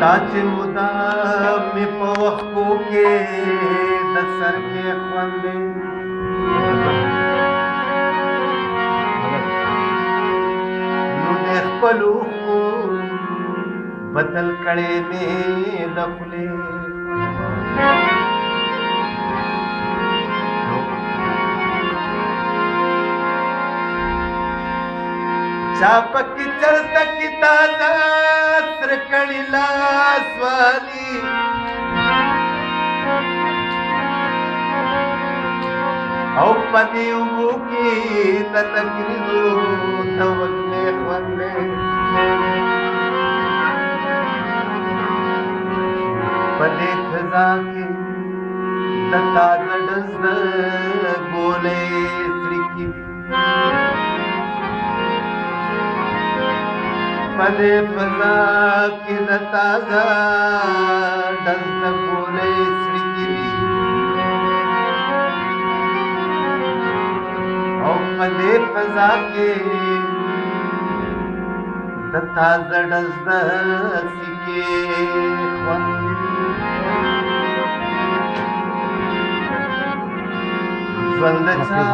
دا چې مدام مې په وښکو کې د سر کې خوند دی نو د خپلو اوښکو بدل کړی مې د خولې چا پکې چرته کې تازه سره کړي لاس والي او په دې اوبو کې د تکریزو د وږمې خوند دی په دې فضا کې د تازه ډز د ګولۍ څړیکې په دې فضا کې د تازه ډز د ګولۍ څړیکې دي او په دې فضا کې د تازه ډز د سکې خوند ژوند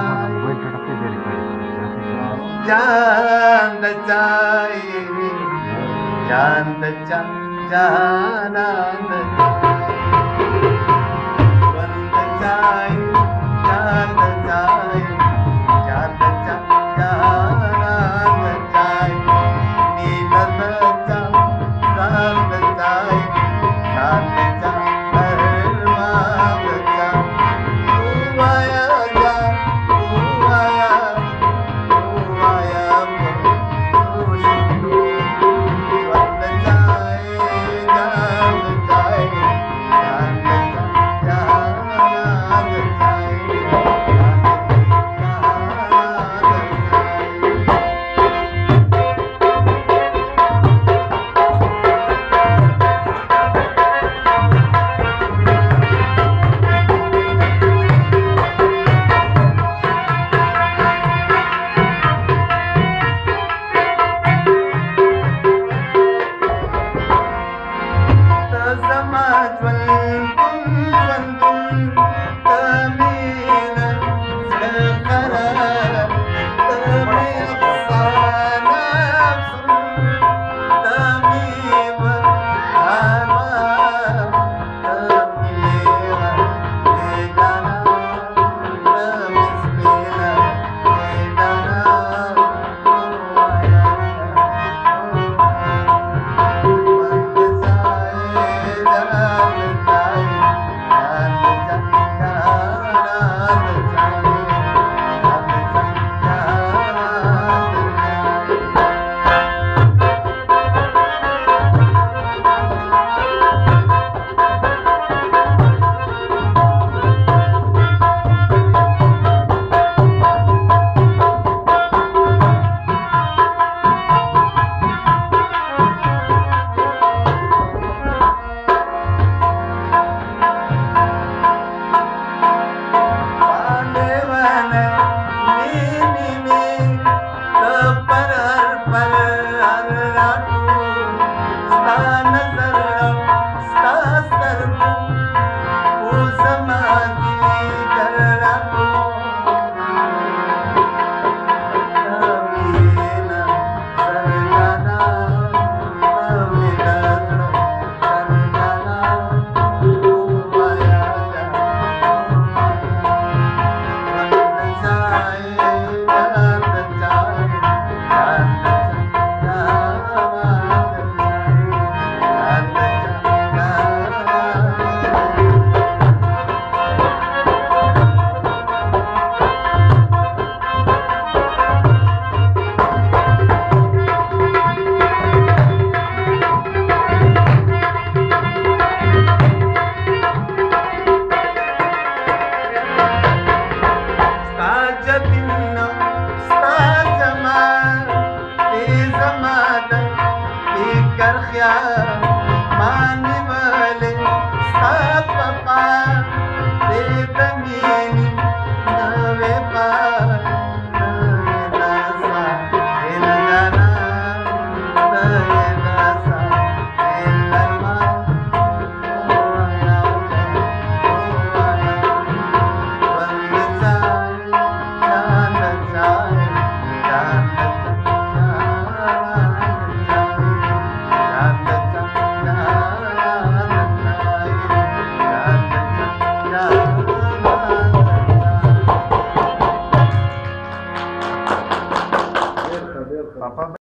جان د چای جان د چا جانان د ژوند چای جان د چای جان د چا جانان د چای نیله د چا ځان د چای ځان د چا ارمان د چا ووایا خفه